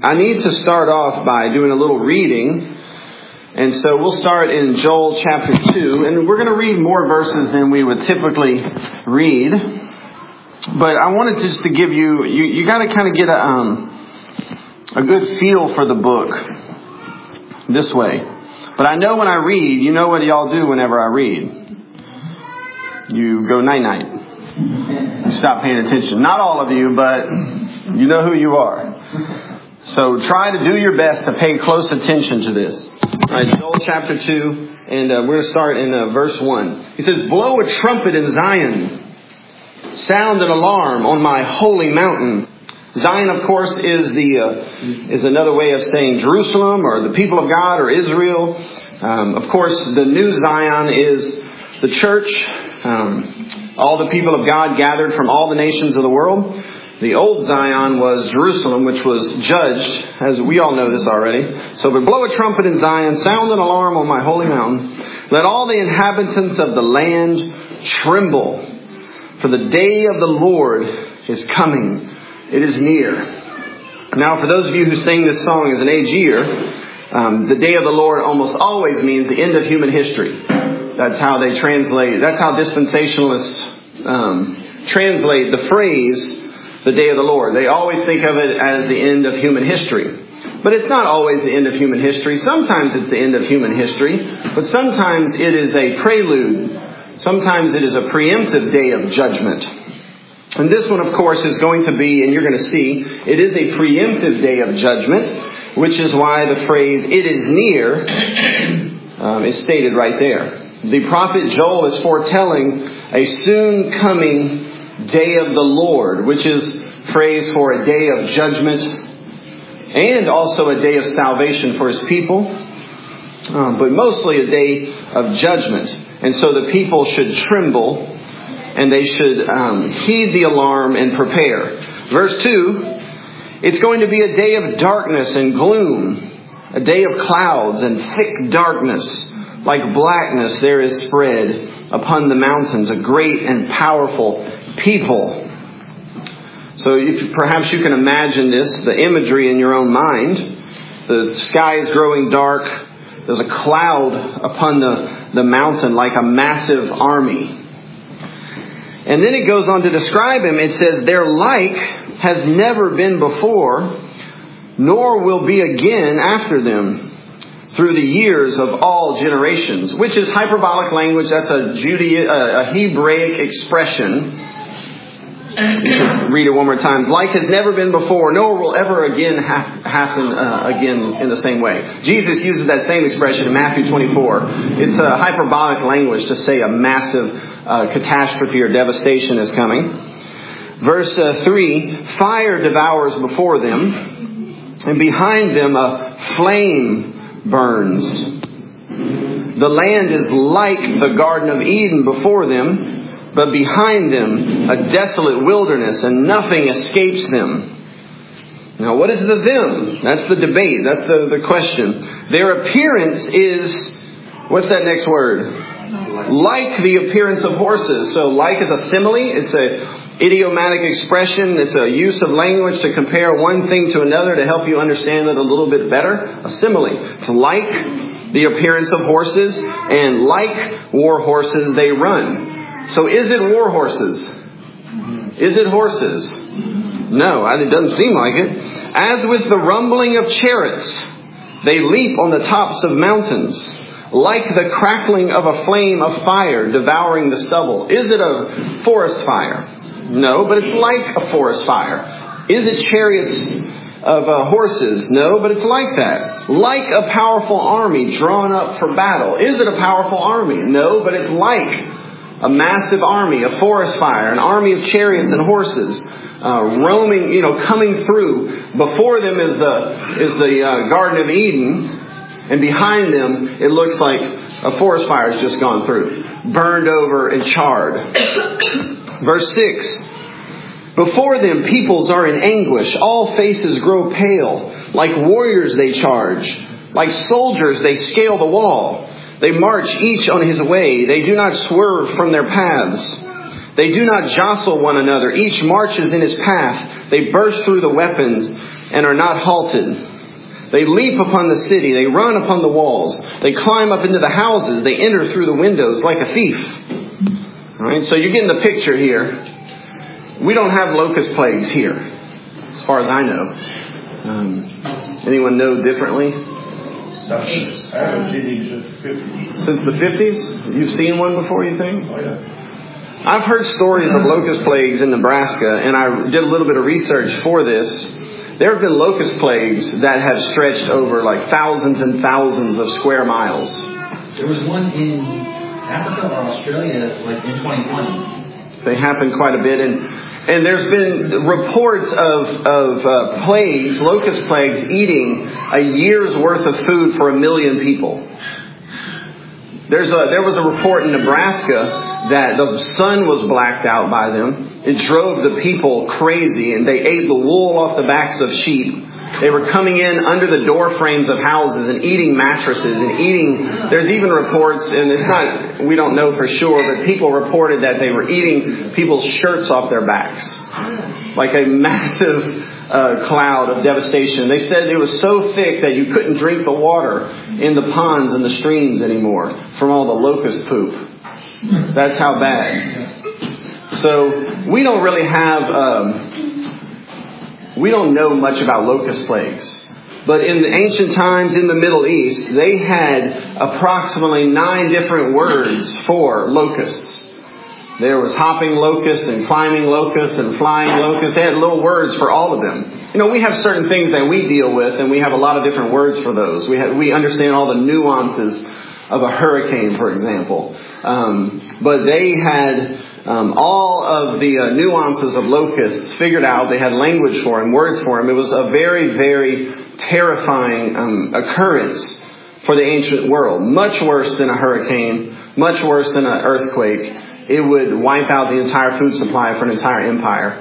I need to start off by doing a little reading. And so we'll start in Joel chapter 2. And we're going to read more verses than we would typically read. But I wanted just to give you got to kind of get a good feel for the book this way. But I know when I read, you know what y'all do whenever I read. You go night-night. You stop paying attention. Not all of you, but you know who you are. So try to do your best to pay close attention to this. All right, Joel chapter 2, and we're going to start in verse 1. He says, "Blow a trumpet in Zion. Sound an alarm on my holy mountain." Zion, of course, is another way of saying Jerusalem or the people of God or Israel. Of course, the new Zion is the church. All the people of God gathered from all the nations of the world. The old Zion was Jerusalem, which was judged, as we all know this already. So, but blow a trumpet in Zion, sound an alarm on my holy mountain. Let all the inhabitants of the land tremble. For the day of the Lord is coming. It is near. Now, for those of you who sing this song as an age year, the day of the Lord almost always means the end of human history. That's how they translate. That's how dispensationalists translate the phrase, the day of the Lord. They always think of it as the end of human history. But it's not always the end of human history. Sometimes it's the end of human history. But sometimes it is a prelude. Sometimes it is a preemptive day of judgment. And this one, of course, is going to be, and you're going to see, it is a preemptive day of judgment, which is why the phrase, "it is near," is stated right there. The prophet Joel is foretelling a soon coming day of the Lord, which is phrase for a day of judgment and also a day of salvation for his people, but mostly a day of judgment. And so the people should tremble and they should heed the alarm and prepare. Verse 2, it's going to be a day of darkness and gloom, a day of clouds and thick darkness. Like blackness there is spread upon the mountains, a great and powerful people. So perhaps you can imagine this, the imagery in your own mind. The sky is growing dark. There's a cloud upon the mountain like a massive army. And then it goes on to describe him. It says, "Their like has never been before, nor will be again after them, through the years of all generations," which is hyperbolic language. That's a Hebraic expression. Let's read it one more time. "Like has never been before, nor will ever again happen again in the same way." Jesus uses that same expression in Matthew 24. It's a hyperbolic language to say a massive catastrophe or devastation is coming. Verse 3, "Fire devours before them, and behind them a flame burns. The land is like the Garden of Eden before them, but behind them a desolate wilderness, and nothing escapes them." Now, what is the them? That's the debate. That's the question. Their appearance is, what's that next word? Like the appearance of horses. So like is a simile. It's a idiomatic expression. It's a use of language to compare one thing to another to help you understand it a little bit better. A simile. It's like the appearance of horses, and like war horses they run. So is it war horses? Is it horses? No, it doesn't seem like it. "As with the rumbling of chariots, they leap on the tops of mountains, like the crackling of a flame of fire devouring the stubble." Is it a forest fire? No, but it's like a forest fire. Is it chariots of horses? No, but it's like that. "Like a powerful army drawn up for battle." Is it a powerful army? No, but it's like a massive army, a forest fire, an army of chariots and horses, roaming, coming through. Before them is the Garden of Eden, and behind them it looks like a forest fire has just gone through, burned over and charred. Verse 6, "Before them peoples are in anguish, all faces grow pale. Like warriors they charge, like soldiers they scale the wall. They march each on his way. They do not swerve from their paths. They do not jostle one another. Each marches in his path. They burst through the weapons. and are not halted. They leap upon the city. They run upon the walls. They climb up into the houses. They enter through the windows like a thief. All right, so you're getting the picture here. We don't have locust plagues here, as far as I know. Anyone know differently? Since the 50s? You've seen one before, you think? Oh, yeah. I've heard stories of locust plagues in Nebraska, and I did a little bit of research for this. There have been locust plagues that have stretched over like thousands and thousands of square miles. There was one in Africa or Australia like in 2020. They happen quite a bit, and there's been reports of plagues, locust plagues, eating a year's worth of food for 1 million people. There was a report in Nebraska that the sun was blacked out by them. It drove the people crazy, and they ate the wool off the backs of sheep. They were coming in under the door frames of houses and eating mattresses and eating. There's even reports, and we don't know for sure, but people reported that they were eating people's shirts off their backs. Like a massive cloud of devastation. They said it was so thick that you couldn't drink the water in the ponds and the streams anymore from all the locust poop. That's how bad. So we don't really we don't know much about locust plagues. But in the ancient times in the Middle East, they had approximately 9 different words for locusts. There was hopping locusts and climbing locusts and flying locusts. They had little words for all of them. You know, we have certain things that we deal with, and we have a lot of different words for those. We understand all the nuances of a hurricane, for example. But they had all of the nuances of locusts figured out. They had language for them, words for them. It was a very, very terrifying occurrence for the ancient world. Much worse than a hurricane, much worse than an earthquake. It would wipe out the entire food supply for an entire empire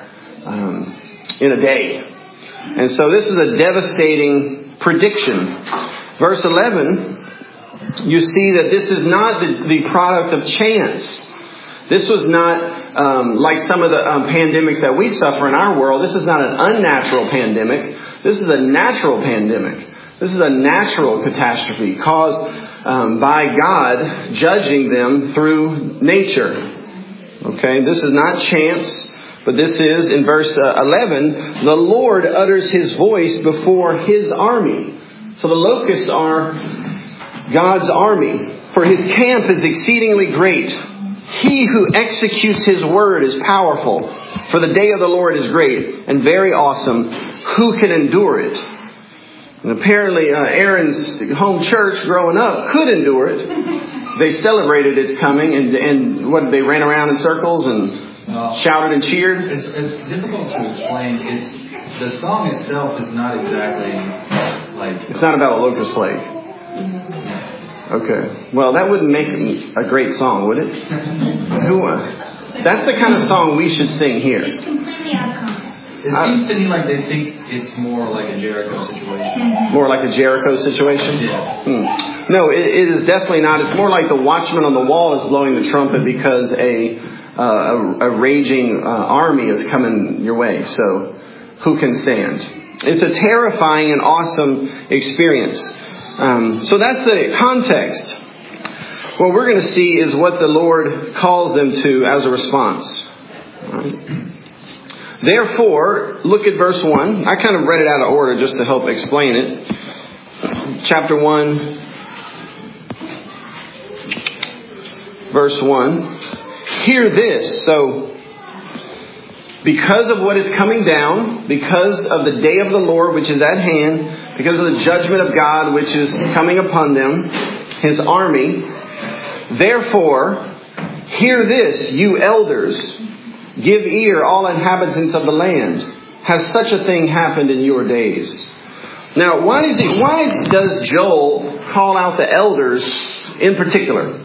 in a day. And so this is a devastating prediction. Verse 11, you see that this is not the product of chance. This was not like some of the pandemics that we suffer in our world. This is not an unnatural pandemic. This is a natural pandemic. This is a natural catastrophe caused by God judging them through nature. Okay, this is not chance, but this is, in verse 11, the Lord utters His voice before His army. So the locusts are God's army. For His camp is exceedingly great. He who executes His word is powerful. For the day of the Lord is great and very awesome. Who can endure it? And apparently Aaron's home church growing up could endure it. They celebrated its coming and what, they ran around in circles and shouted and cheered? It's difficult to explain. The song itself is not exactly like... It's not about a locust plague. Okay. Well, that wouldn't make a great song, would it? That's the kind of song we should sing here. It seems to me like they think it's more like a Jericho situation. More like a Jericho situation? Yeah. No, it is definitely not. It's more like the watchman on the wall is blowing the trumpet because a raging army is coming your way. So who can stand? It's a terrifying and awesome experience. So that's the context. What we're going to see is what the Lord calls them to as a response. Right. Therefore, look at verse 1. I kind of read it out of order just to help explain it. Chapter 1, verse 1. Hear this. So, because of what is coming down, because of the day of the Lord which is at hand, because of the judgment of God which is coming upon them, His army, therefore, hear this, you elders. Give ear, all inhabitants of the land. Has such a thing happened in your days? Now, why does Joel call out the elders in particular?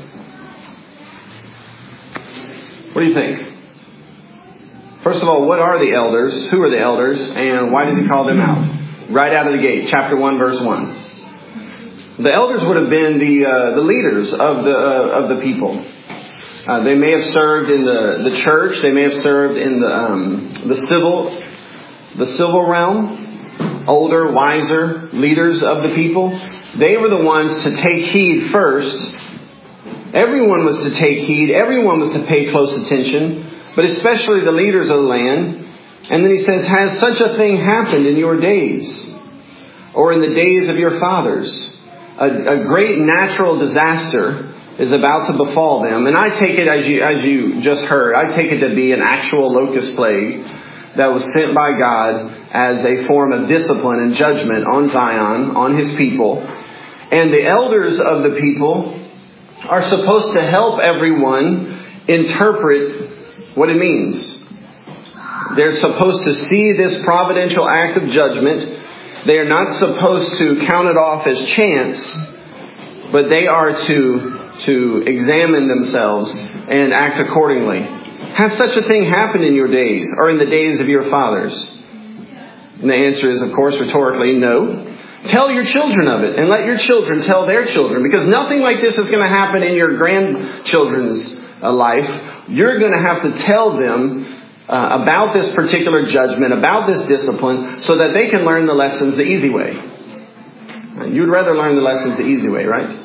What do you think? First of all, what are the elders? Who are the elders? And why does he call them out? Right out of the gate, chapter 1, verse 1. The elders would have been the leaders of the people. They may have served in the church. They may have served in the civil realm. older, wiser leaders of the people, they were the ones to take heed first. Everyone was to take heed. Everyone was to pay close attention, but especially the leaders of the land. And then he says, has such a thing happened in your days, or in the days of your fathers? A great natural disaster is about to befall them. And I take it, as you just heard, I take it to be an actual locust plague that was sent by God as a form of discipline and judgment on Zion, on His people. And the elders of the people are supposed to help everyone interpret what it means. They're supposed to see this providential act of judgment. They are not supposed to count it off as chance, but they are to examine themselves and act accordingly. Has such a thing happened in your days, or in the days of your fathers? And the answer is, of course, rhetorically, no. Tell your children of it, and let your children tell their children, because nothing like this is going to happen in your grandchildren's life. You're going to have to tell them about this particular judgment, about this discipline, so that they can learn the lessons the easy way. You'd rather learn the lessons the easy way, right?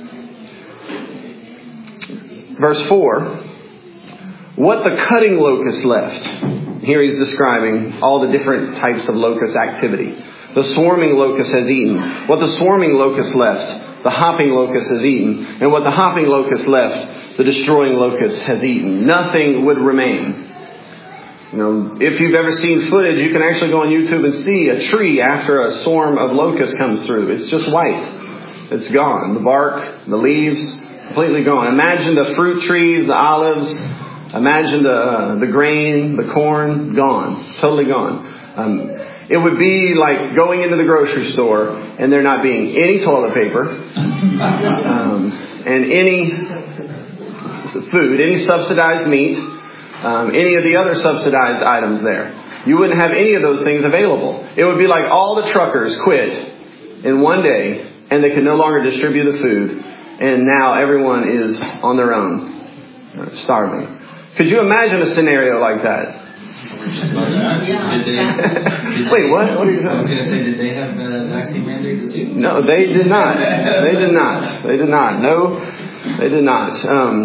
Verse 4, what the cutting locust left. Here he's describing all the different types of locust activity. The swarming locust has eaten. What the swarming locust left, the hopping locust has eaten. And what the hopping locust left, the destroying locust has eaten. Nothing would remain. You know, if you've ever seen footage, you can actually go on YouTube and see a tree after a swarm of locusts comes through. It's just white. It's gone. The bark, the leaves, completely gone. Imagine the fruit trees, the olives. Imagine the grain, the corn, gone. Totally gone. It would be like going into the grocery store and there not being any toilet paper and any food, any subsidized meat, any of the other subsidized items there. You wouldn't have any of those things available. It would be like all the truckers quit in one day and they could no longer distribute the food. And now everyone is on their own, starving. Could you imagine a scenario like that? Wait, what? What are you doing? I was going to say, did they have vaccine mandates too? No, they did not. They did not. They did not. No, they did not.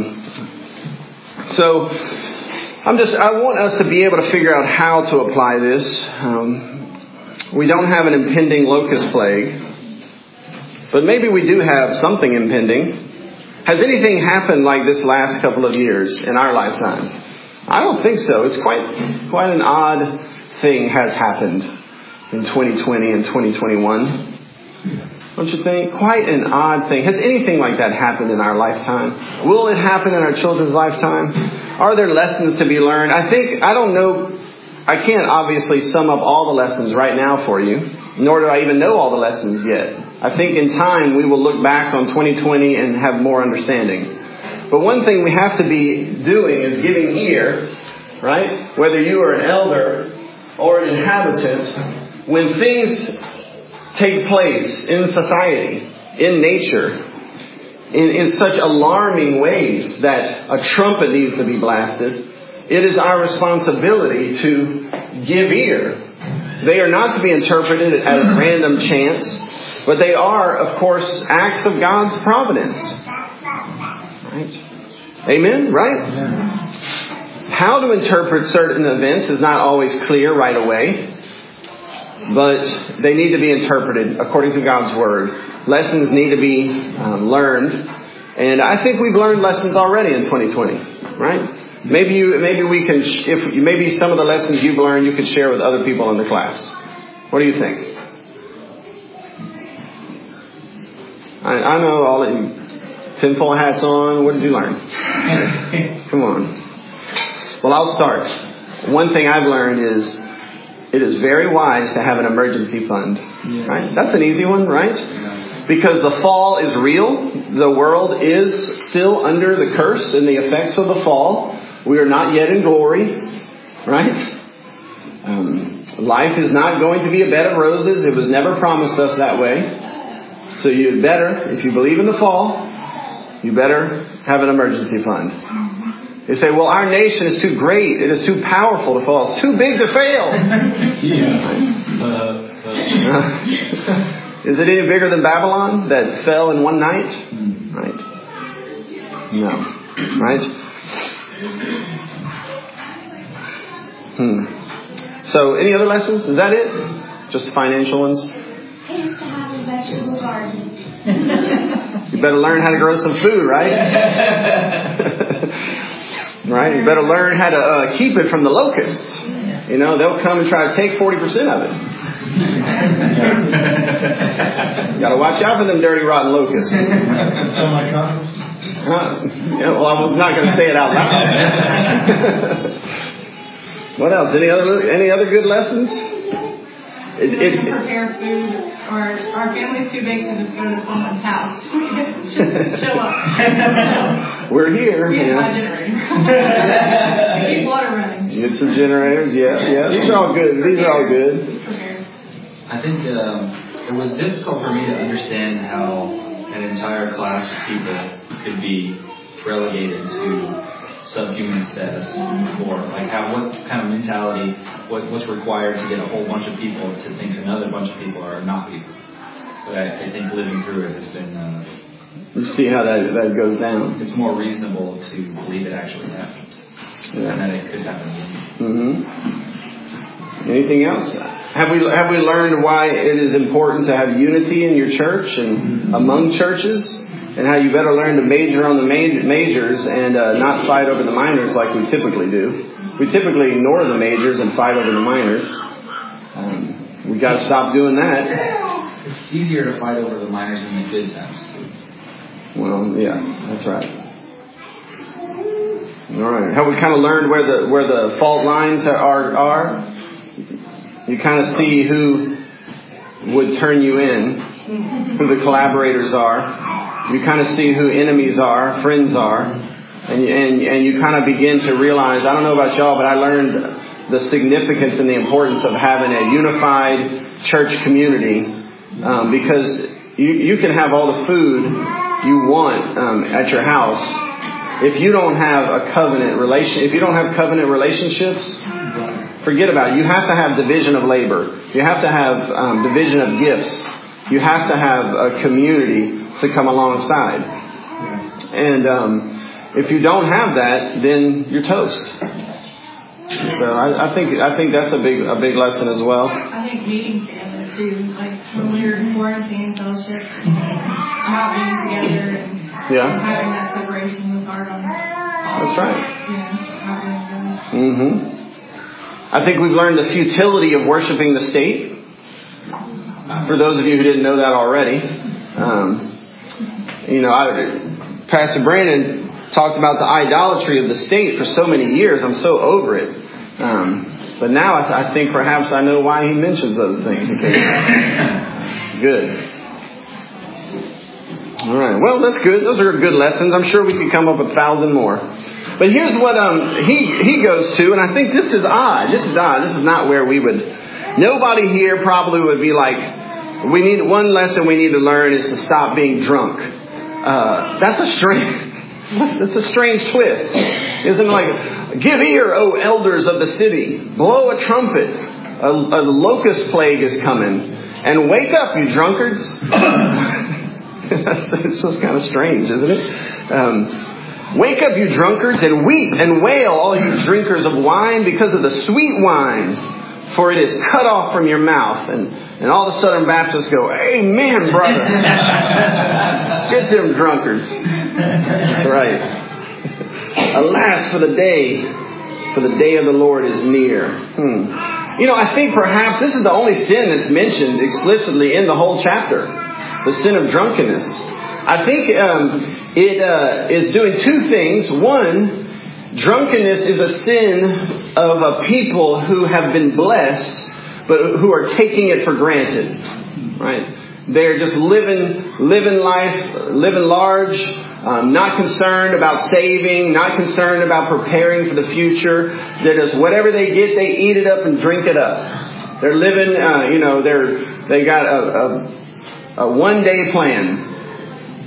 So, I want us to be able to figure out how to apply this. We don't have an impending locust plague, but maybe we do have something impending. Has anything happened like this last couple of years in our lifetime? I don't think so. It's quite an odd thing has happened in 2020 and 2021. Don't you think? Quite an odd thing. Has anything like that happened in our lifetime? Will it happen in our children's lifetime? Are there lessons to be learned? I don't know. I can't obviously sum up all the lessons right now for you, nor do I even know all the lessons yet. I think in time we will look back on 2020 and have more understanding. But one thing we have to be doing is giving ear, right? Whether you are an elder or an inhabitant, when things take place in society, in nature, in such alarming ways that a trumpet needs to be blasted, it is our responsibility to give ear. They are not to be interpreted as random chance, but they are, of course, acts of God's providence. Right? Amen? Right? Amen. How to interpret certain events is not always clear right away, but they need to be interpreted according to God's Word. Lessons need to be learned, and I think we've learned lessons already in 2020, right? Maybe some of the lessons you've learned you could share with other people in the class. What do you think? I know all of you. Tinfoil hats on. What did you learn? Come on. Well, I'll start. One thing I've learned is it is very wise to have an emergency fund. Yes. Right? That's an easy one, right? Yeah. Because the fall is real. The world is still under the curse and the effects of the fall. We are not yet in glory, right? Life is not going to be a bed of roses. It was never promised us that way. So you better, if you believe in the fall, you better have an emergency fund. You say, well, our nation is too great. It is too powerful to fall. It's too big to fail. Is it any bigger than Babylon that fell in one night? Right? No. Right? So, any other lessons? Is that it? Just financial ones? I used to have a vegetable garden. You better learn how to grow some food, right? Right? You better learn how to keep it from the locusts. You know, they'll come and try to take 40% of it. You got to watch out for them dirty, rotten locusts. So my conscience? Yeah, well, I was not going to say it out loud. What else? Any other good lessons? Prepare food, or our family's too big to just go to someone's house. Just show up. We're here. We have my generator. Keep water running. Get some generators. Yeah. These are all good. I think it was difficult for me to understand how an entire class of people could be relegated to subhuman status, or like what kind of mentality, what's required to get a whole bunch of people to think another bunch of people are not people. But I think living through it has been. You see how that goes down. It's more reasonable to believe it actually happened, and that it could happen again. Anything else? Have we learned why it is important to have unity in your church and among churches? And how you better learn to major on the majors and not fight over the minors like we typically do. We typically ignore the majors and fight over the minors. We got to stop doing that. It's easier to fight over the minors than the good times. Well, yeah, that's right. All right. Have we kind of learned where the fault lines are? You kind of see who would turn you in, who the collaborators are. You kind of see who enemies are, friends are, and you kind of begin to realize, I don't know about y'all, but I learned the significance and the importance of having a unified church community, because you can have all the food you want at your house. If you don't have if you don't have covenant relationships, forget about it. You have to have division of labor. You have to have division of gifts. You have to have a community to come alongside. And if you don't have that, then you're toast. So I think that's a big lesson as well. I think meeting together too, like when we were in quarantine fellowship, not being together and having that separation was hard on us. That's right. Yeah, not being together. I think we've learned the futility of worshiping the state. For those of you who didn't know that already. Pastor Brandon talked about the idolatry of the state for so many years. I'm so over it. But now I think perhaps I know why he mentions those things. Good. All right. Well, that's good. Those are good lessons. I'm sure we could come up with 1,000 more. But here's what he goes to, and I think this is odd. This is not where we would. Nobody here probably would be like, one lesson we need to learn is to stop being drunk. That's a strange twist. Isn't it like, give ear, O elders of the city, blow a trumpet, a locust plague is coming, and wake up, you drunkards. It's just kind of strange, isn't it? Wake up, you drunkards, and weep and wail, all you drinkers of wine, because of the sweet wines, for it is cut off from your mouth. And all the Southern Baptists go, amen, brother. Get them drunkards. Right. Alas, for the day of the Lord is near. I think perhaps this is the only sin that's mentioned explicitly in the whole chapter. The sin of drunkenness. I think it is doing two things. One, drunkenness is a sin of a people who have been blessed, but who are taking it for granted, right? They're just living life, living large, not concerned about saving, not concerned about preparing for the future. They're just, whatever they get, they eat it up and drink it up. They're living, they got a one-day plan.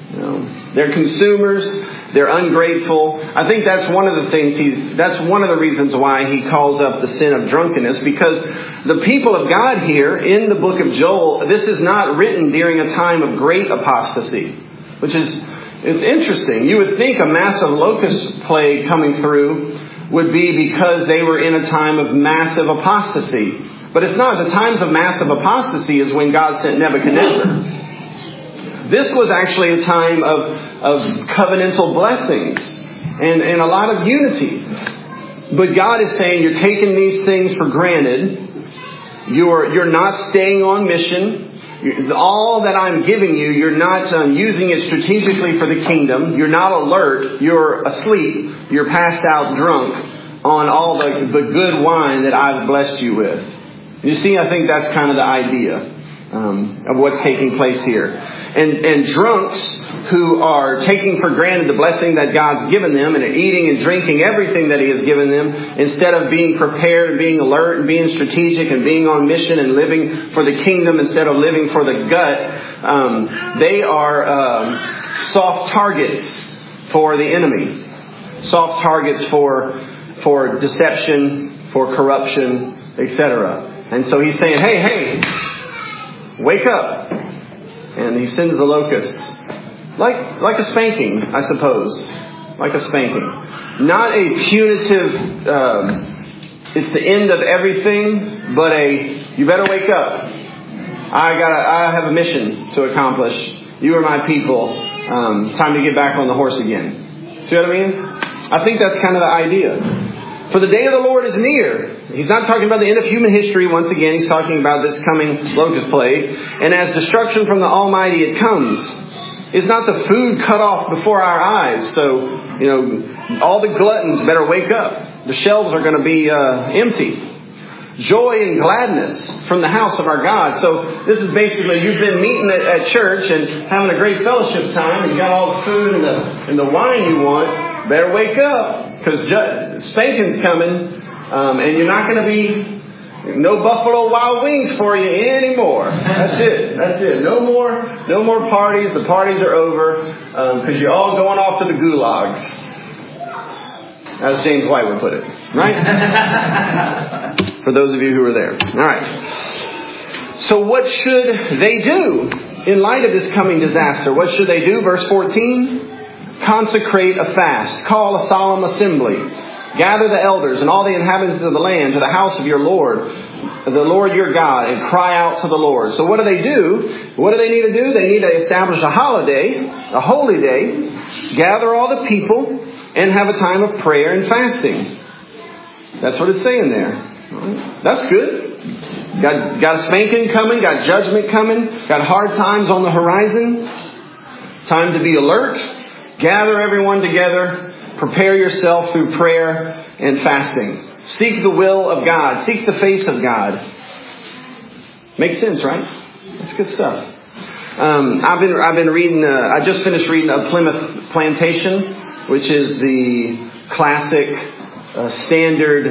They're consumers. They're ungrateful. I think that's one of the things that's one of the reasons why he calls up the sin of drunkenness, because the people of God here in the book of Joel, this is not written during a time of great apostasy, it's interesting. You would think a massive locust plague coming through would be because they were in a time of massive apostasy. But it's not. The times of massive apostasy is when God sent Nebuchadnezzar. This was actually a time of covenantal blessings and a lot of unity. But God is saying you're taking these things for granted. You're not staying on mission. All that I'm giving you, you're not using it strategically for the kingdom. You're not alert. You're asleep. You're passed out drunk on all the good wine that I've blessed you with. You see, I think that's kind of the idea of what's taking place here. And drunks who are taking for granted the blessing that God's given them and are eating and drinking everything that He has given them, instead of being prepared and being alert and being strategic and being on mission and living for the kingdom instead of living for the gut, they are soft targets for the enemy. Soft targets for deception, for corruption, etc. And so He's saying, hey, wake up. And He sends the locusts. Like a spanking, I suppose. Like a spanking. Not a punitive, it's the end of everything, but you better wake up. I have a mission to accomplish. You are my people. Time to get back on the horse again. See what I mean? I think that's kind of the idea. For the day of the Lord is near. He's not talking about the end of human history once again. He's talking about this coming locust plague. And as destruction from the Almighty it comes. Is not the food cut off before our eyes? So, all the gluttons better wake up. The shelves are going to be empty. Joy and gladness from the house of our God. So this is basically, you've been meeting at church and having a great fellowship time, and you got all the food and the wine you want. Better wake up, because spanking's coming, and you're not going to be no Buffalo Wild Wings for you anymore. That's it. No more parties. The parties are over, because you're all going off to the gulags, as James White would put it, right? For those of you who were there. All right. So what should they do in light of this coming disaster? What should they do? Verse 14. Consecrate a fast. Call a solemn assembly. Gather the elders and all the inhabitants of the land to the house of your Lord, the Lord your God, and cry out to the Lord. So what do they do? What do they need to do? They need to establish a holiday, a holy day, gather all the people, and have a time of prayer and fasting. That's what it's saying there. That's good. Got a spanking coming, got judgment coming, got hard times on the horizon. Time to be alert. Gather everyone together. Prepare yourself through prayer and fasting. Seek the will of God. Seek the face of God. Makes sense, right? That's good stuff. I've been reading. I just finished reading A Plymouth Plantation, which is the classic, standard,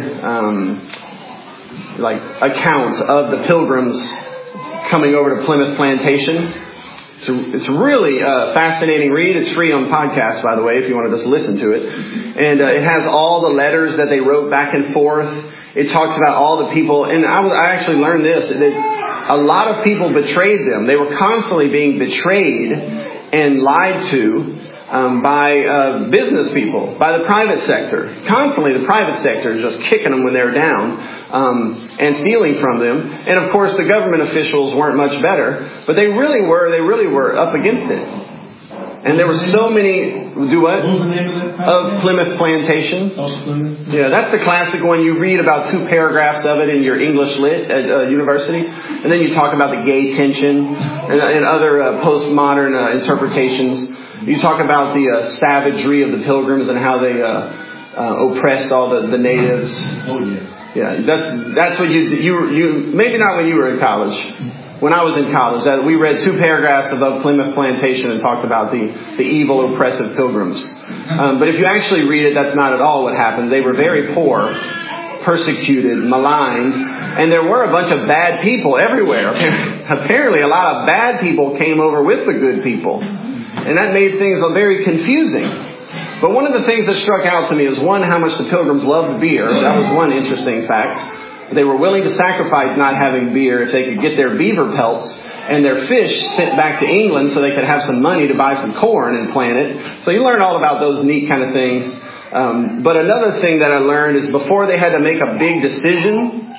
account of the Pilgrims coming over to Plymouth Plantation. It's a really fascinating read. It's free on podcast, by the way, if you want to just listen to it. And it has all the letters that they wrote back and forth. It talks about all the people. And I actually learned this. A lot of people betrayed them. They were constantly being betrayed and lied to by business people, by the private sector. Constantly the private sector is just kicking them when they're down. And stealing from them. And of course the government officials weren't much better, but they really were up against it. And there were so many, do what? What was the name of that? Of Plymouth Plantation. Oh, Plymouth. Yeah, that's the classic one. You read about 2 paragraphs of it in your English lit at university. And then you talk about the gay tension and other postmodern interpretations. You talk about the savagery of the Pilgrims and how they oppressed all the natives. Oh, yeah. Yeah, that's what you maybe not when you were in college. When I was in college, we read 2 paragraphs about Plymouth Plantation and talked about the evil, oppressive Pilgrims. But if you actually read it, that's not at all what happened. They were very poor, persecuted, maligned, and there were a bunch of bad people everywhere. Apparently, a lot of bad people came over with the good people. And that made things very confusing. But one of the things that struck out to me is, one, how much the Pilgrims loved beer. That was one interesting fact. They were willing to sacrifice not having beer if they could get their beaver pelts and their fish sent back to England so they could have some money to buy some corn and plant it. So you learn all about those neat kind of things. But another thing that I learned is, before they had to make a big decision,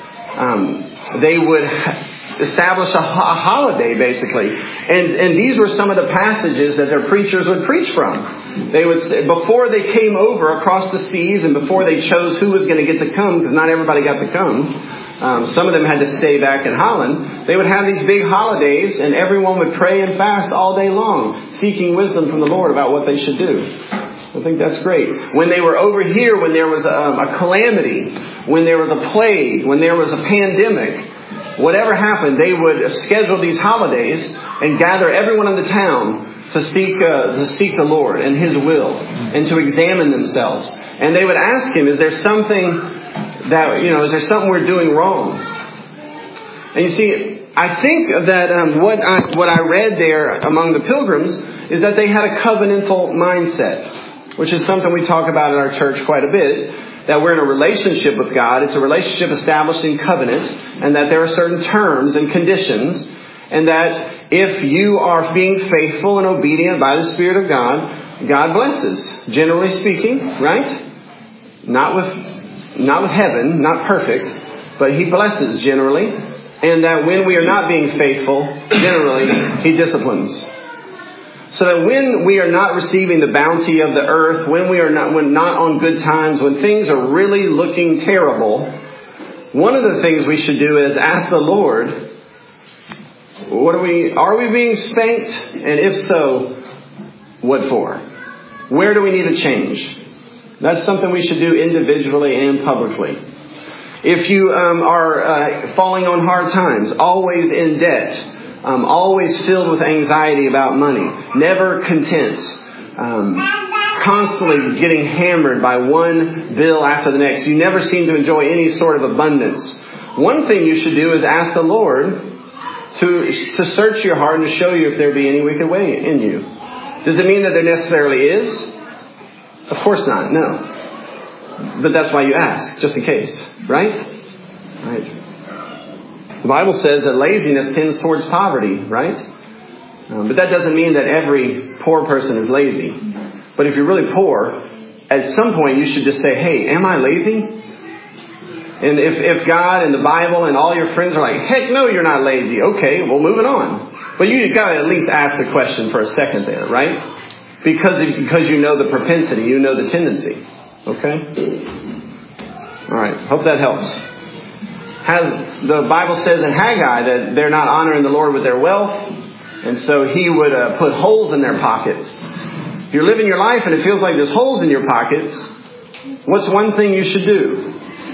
they would establish a holiday, basically. And these were some of the passages that their preachers would preach from. They would say, before they came over across the seas and before they chose who was going to get to come, because not everybody got to come, some of them had to stay back in Holland, they would have these big holidays, and everyone would pray and fast all day long, seeking wisdom from the Lord about what they should do. I think that's great. When they were over here, when there was a calamity, when there was a plague, when there was a pandemic, whatever happened, they would schedule these holidays and gather everyone in the town to seek the Lord and His will, and to examine themselves. And they would ask Him, is there something we're doing wrong? And you see, I think that what I read there among the Pilgrims is that they had a covenantal mindset, which is something we talk about in our church quite a bit, that we're in a relationship with God. It's a relationship established in covenant, and that there are certain terms and conditions, and that if you are being faithful and obedient by the Spirit of God, God blesses, generally speaking, right? Not with heaven, not perfect, but He blesses generally. And that when we are not being faithful, generally, He disciplines. So that when we are not receiving the bounty of the earth, when not on good times, when things are really looking terrible, one of the things we should do is ask the Lord, are we being spanked? And if so, what for? Where do we need to change? That's something we should do individually and publicly. If you are falling on hard times, always in debt, always filled with anxiety about money, never content, constantly getting hammered by one bill after the next, you never seem to enjoy any sort of abundance, one thing you should do is ask the Lord to search your heart and to show you if there be any wicked way in you. Does it mean that there necessarily is? Of course not, no. But that's why you ask, just in case, right? Right. The Bible says that laziness tends towards poverty, right? But that doesn't mean that every poor person is lazy. But if you're really poor, at some point you should just say, hey, am I lazy? And if God and the Bible and all your friends are like, heck no, you're not lazy. Okay, well, moving on. But you've got to at least ask the question for a second there, right? Because you know the propensity, you know the tendency. Okay? All right, hope that helps. The Bible says in Haggai that they're not honoring the Lord with their wealth, and so He would put holes in their pockets. If you're living your life and it feels like there's holes in your pockets, what's one thing you should do?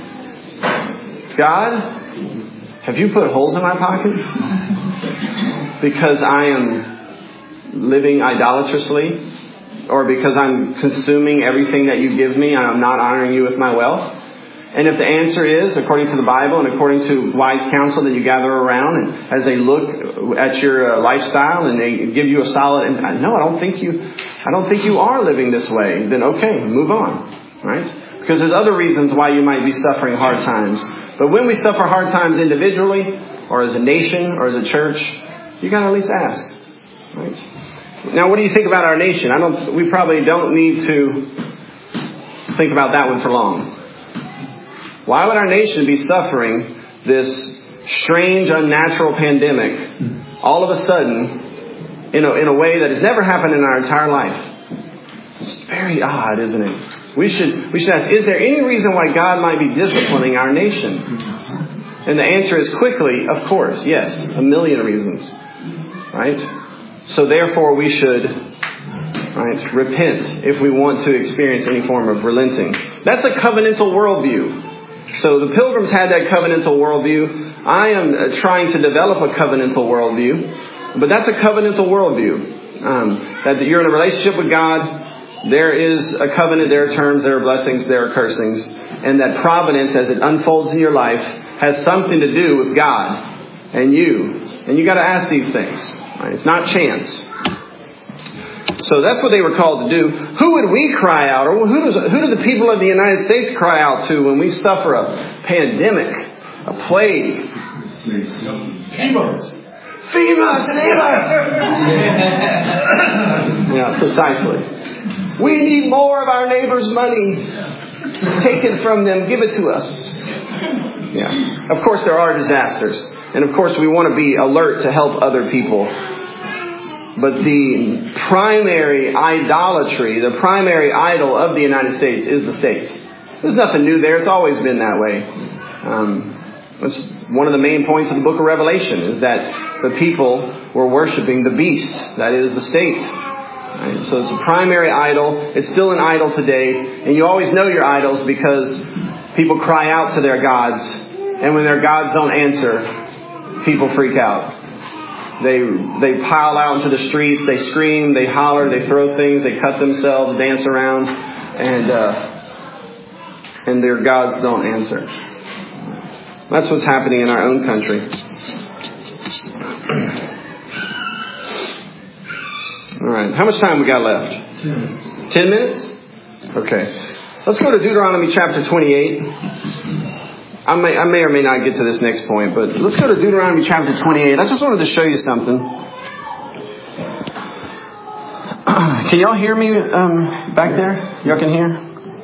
God, have you put holes in my pockets? Because I am living idolatrously, or because I'm consuming everything that you give me and I'm not honoring you with my wealth? And if the answer is, according to the Bible and according to wise counsel that you gather around, and as they look at your lifestyle and they give you a solid, and no, I don't think you are living this way, then okay, move on, right? Because there's other reasons why you might be suffering hard times. But when we suffer hard times individually, or as a nation, or as a church, you got to at least ask, right? Now, what do you think about our nation? We probably don't need to think about that one for long. Why would our nation be suffering this strange, unnatural pandemic all of a sudden in a way that has never happened in our entire life? It's very odd, isn't it? We should ask, is there any reason why God might be disciplining our nation? And the answer is quickly, of course, yes, a million reasons. Right? So therefore we should, right, repent if we want to experience any form of relenting. That's a covenantal worldview. So the Pilgrims had that covenantal worldview. I am trying to develop a covenantal worldview. But that's a covenantal worldview. That you're in a relationship with God. There is a covenant, there are terms, there are blessings, there are cursings. And that providence, as it unfolds in your life, has something to do with God and you. And you got to ask these things. Right? It's not chance. So that's what they were called to do. Who would we cry out, or who do the people of the United States cry out to when we suffer a pandemic, a plague? FEMA, save us! Yeah, precisely. We need more of our neighbor's money. Take it from them, give it to us. Yeah. Of course there are disasters. And of course we want to be alert to help other people. But the primary idolatry, the primary idol of the United States is the state. There's nothing new there. It's always been that way. That's one of the main points of the book of Revelation, is that the people were worshiping the beast, that is the state. Right? So it's a primary idol. It's still an idol today. And you always know your idols because people cry out to their gods. And when their gods don't answer, people freak out. They pile out into the streets, they scream, they holler, they throw things, they cut themselves, dance around, and their gods don't answer. That's what's happening in our own country. All right, how much time we got left? 10 minutes? Okay. Let's go to Deuteronomy chapter 28. I may or may not get to this next point, but let's go to Deuteronomy chapter 28. I just wanted to show you something. Can y'all hear me back there? Y'all can hear?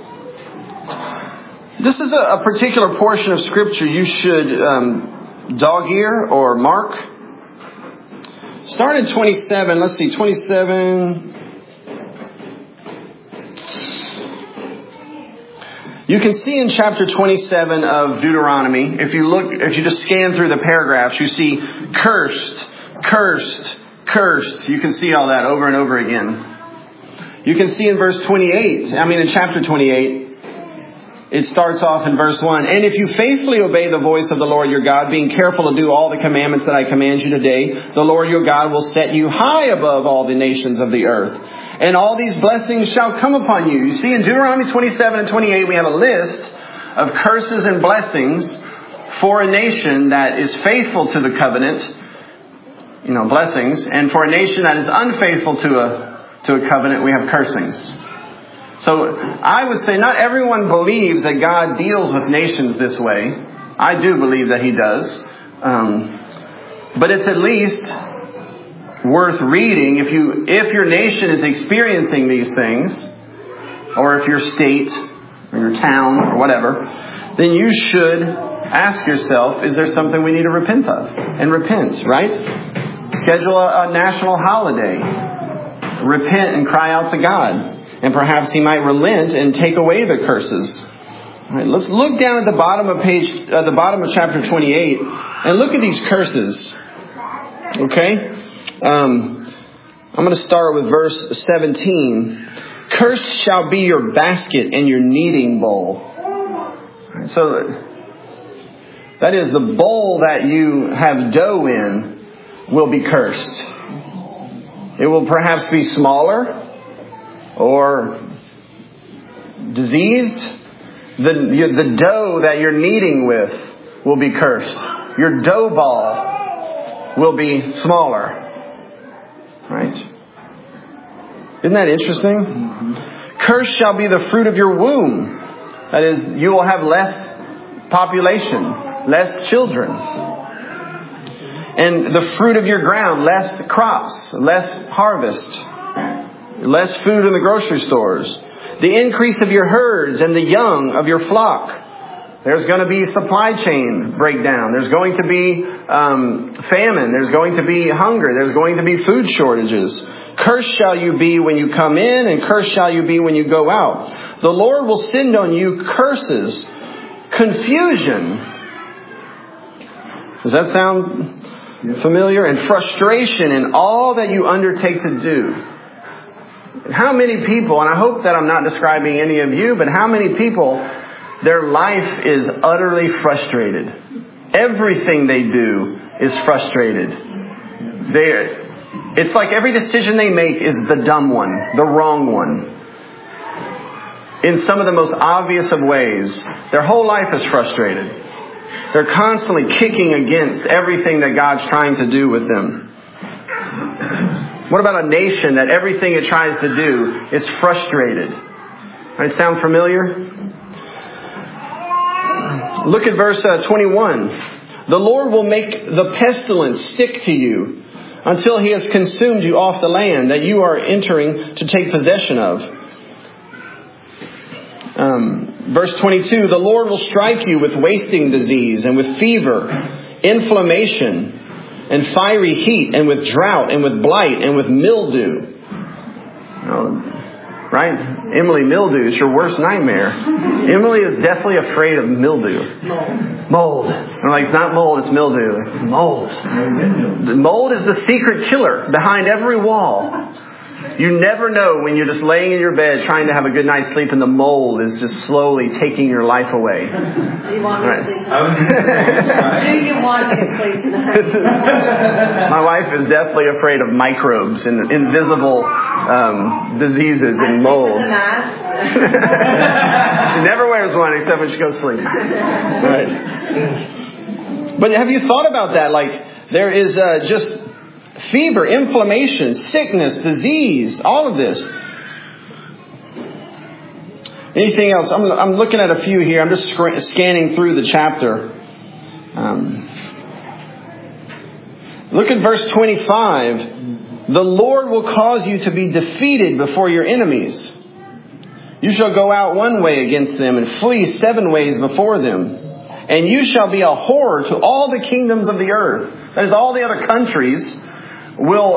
This is a particular portion of Scripture you should dog-ear or mark. Start at 27. Let's see, 27... You can see in chapter 27 of Deuteronomy, if you just scan through the paragraphs, you see cursed, cursed, cursed. You can see all that over and over again. You can see in in chapter 28, it starts off in verse 1. And if you faithfully obey the voice of the Lord your God, being careful to do all the commandments that I command you today, the Lord your God will set you high above all the nations of the earth. And all these blessings shall come upon you. You see, in Deuteronomy 27 and 28, we have a list of curses and blessings for a nation that is faithful to the covenant, blessings. And for a nation that is unfaithful to a covenant, we have cursings. So I would say not everyone believes that God deals with nations this way. I do believe that He does. But it's at least worth reading if your nation is experiencing these things, or if your state or your town or whatever, then you should ask yourself, is there something we need to repent of? And repent, right? Schedule a national holiday. Repent and cry out to God. And perhaps He might relent and take away the curses. All right, let's look down at the bottom of chapter 28 and look at these curses. Okay? I'm going to start with verse 17. Cursed shall be your basket and your kneading bowl. So that is, the bowl that you have dough in will be cursed. It will perhaps be smaller or diseased. The dough that you're kneading with will be cursed. Your dough ball will be smaller. Right? Isn't that interesting? Mm-hmm. Cursed shall be the fruit of your womb. That is, you will have less population, less children. And the fruit of your ground, less crops, less harvest, less food in the grocery stores. The increase of your herds and the young of your flock. There's going to be supply chain breakdown. There's going to be famine. There's going to be hunger. There's going to be food shortages. Cursed shall you be when you come in, and cursed shall you be when you go out. The Lord will send on you curses, confusion. Does that sound familiar? And frustration in all that you undertake to do. How many people, and I hope that I'm not describing any of you, but how many people, their life is utterly frustrated. Everything they do is frustrated. It's like every decision they make is the dumb one, the wrong one. In some of the most obvious of ways, their whole life is frustrated. They're constantly kicking against everything that God's trying to do with them. What about a nation that everything it tries to do is frustrated? Does it sound familiar? Look at verse 21. The Lord will make the pestilence stick to you until He has consumed you off the land that you are entering to take possession of. Verse 22, the Lord will strike you with wasting disease and with fever, inflammation, and fiery heat, and with drought, and with blight, and with mildew. Right? Emily, mildew is your worst nightmare. Emily is definitely afraid of mildew. Mold. I'm like, it's not mold, it's mildew. Mold. The mold is the secret killer behind every wall. You never know when you're just laying in your bed trying to have a good night's sleep and the mold is just slowly taking your life away. Do you want me to sleep tonight? Do you want me to sleep tonight? My wife is definitely afraid of microbes and invisible diseases and mold. She never wears one except when she goes to sleep. Right. But have you thought about that? Like, there is just fever, inflammation, sickness, disease, all of this. Anything else? I'm looking at a few here. I'm just scanning through the chapter. Look at verse 25. The Lord will cause you to be defeated before your enemies. You shall go out one way against them and flee 7 ways before them. And you shall be a horror to all the kingdoms of the earth. That is, all the other countries will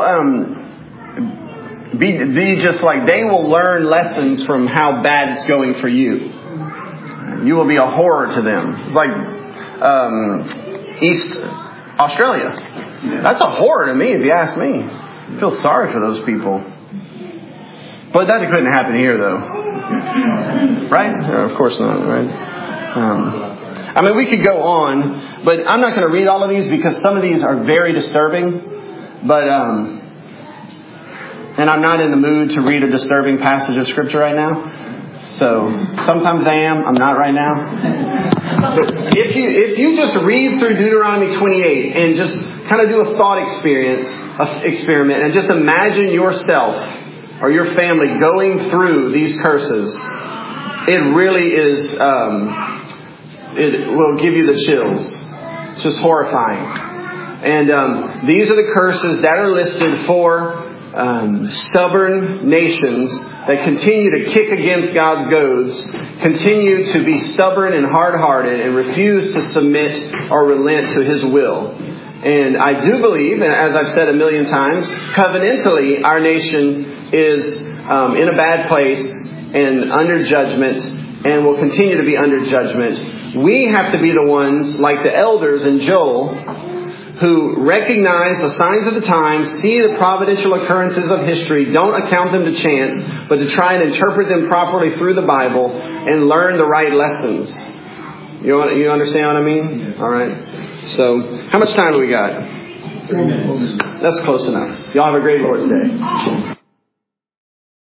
be just like, they will learn lessons from how bad it's going for you. You will be a horror to them. Like East Australia. That's a horror to me, if you ask me. I feel sorry for those people. But that couldn't happen here, though. Right? No, of course not, right? I mean, we could go on, but I'm not going to read all of these because some of these are very disturbing. But, and I'm not in the mood to read a disturbing passage of Scripture right now. So, sometimes I am, I'm not right now. But if you just read through Deuteronomy 28 and just kind of do a thought experiment and just imagine yourself or your family going through these curses, it really is, it will give you the chills. It's just horrifying. And these are the curses that are listed for stubborn nations that continue to kick against God's goads, continue to be stubborn and hard-hearted, and refuse to submit or relent to His will. And I do believe, and as I've said a million times, covenantally, our nation is in a bad place and under judgment, and will continue to be under judgment. We have to be the ones, like the elders in Joel, who recognize the signs of the times, see the providential occurrences of history, don't account them to chance, but to try and interpret them properly through the Bible and learn the right lessons. You understand what I mean? All right. So, how much time do we got? 3 minutes. That's close enough. Y'all have a great Lord's Day.